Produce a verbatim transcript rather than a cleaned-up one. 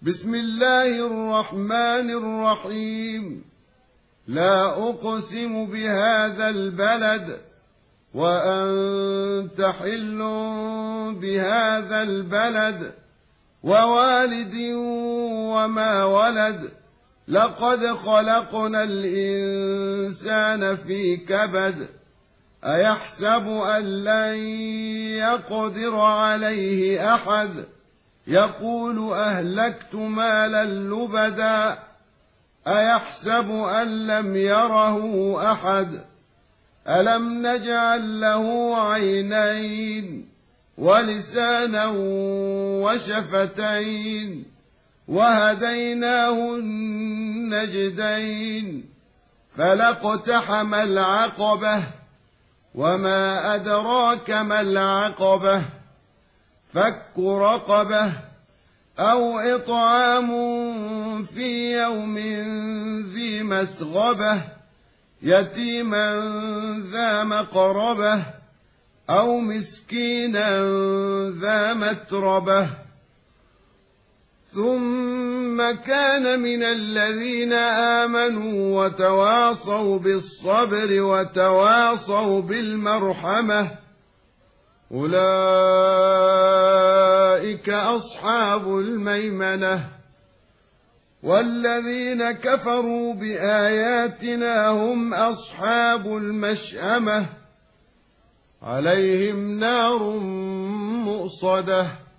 بسم الله الرحمن الرحيم. لا أقسم بهذا البلد وأنت حل بهذا البلد ووالد وما ولد. لقد خلقنا الإنسان في كبد. أيحسب أن لن يقدر عليه أحد. يقول أهلكت مالا لبدا. أيحسب أن لم يره أحد. ألم نجعل له عينين ولسانا وشفتين وهديناه النجدين. فلاقتحم العقبة وما أدراك ما العقبة. فك رقبة أو إطعام في يوم ذي مسغبة يتيما ذا مقربة أو مسكينا ذا متربة. ثم كان من الذين آمنوا وتواصوا بالصبر وتواصوا بالمرحمة أولئك أصحاب الميمنة. والذين كفروا بآياتنا هم أصحاب المشأمة عليهم نار مؤصدة.